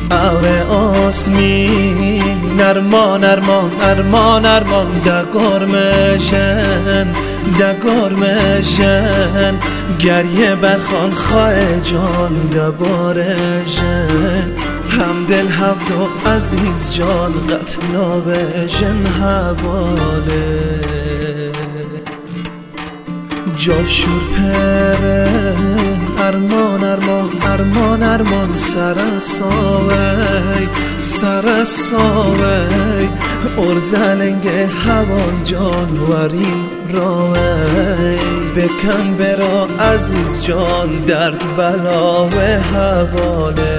ابر آسمین ارمان ارمان ارمان ارمان دگار مشن گریه برخان خواه جان دبارشن همدل هفت و عزیز جان قتلا بشن حواله جافشور پره ارمان ارمان ارمان ارمان سرساوی ارزلنگ هوان جان ورین راوی بکن برا عزیز جان درد بلا و حواله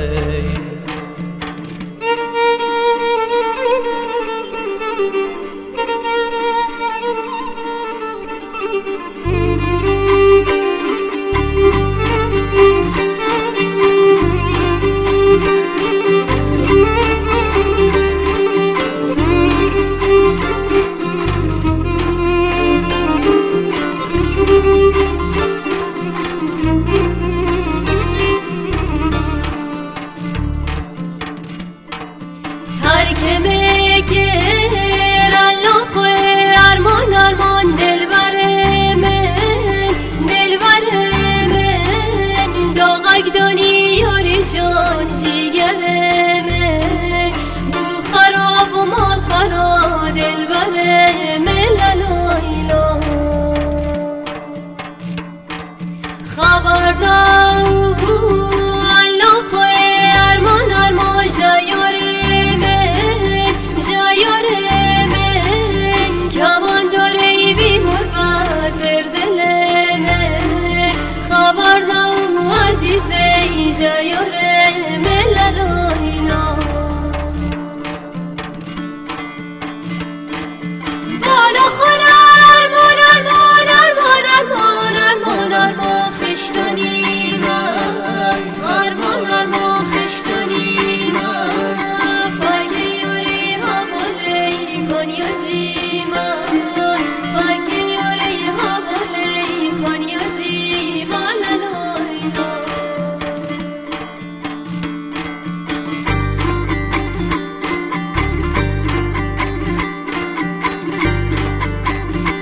ترک مگر الله خواه ارمان ارمان دلبر من داغک دانی یاری جان